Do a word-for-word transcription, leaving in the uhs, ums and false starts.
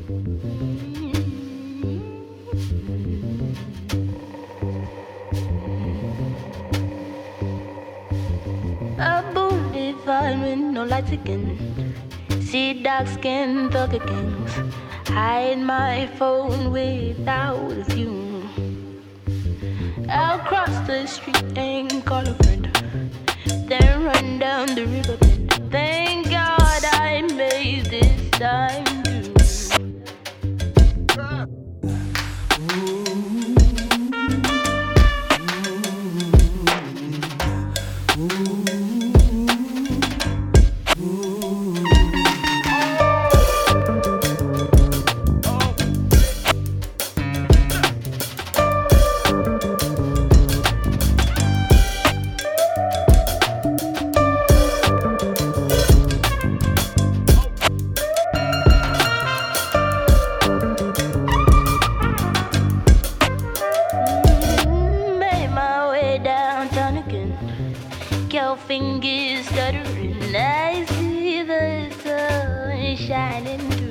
A booty fine with no lights again. See dark skin thugger gangs. Hide my phone without a fume. I'll cross the street and call a friend. Then run down the river bend. Thank God I made this time through. Your fingers stuttering, I see the sun shining through.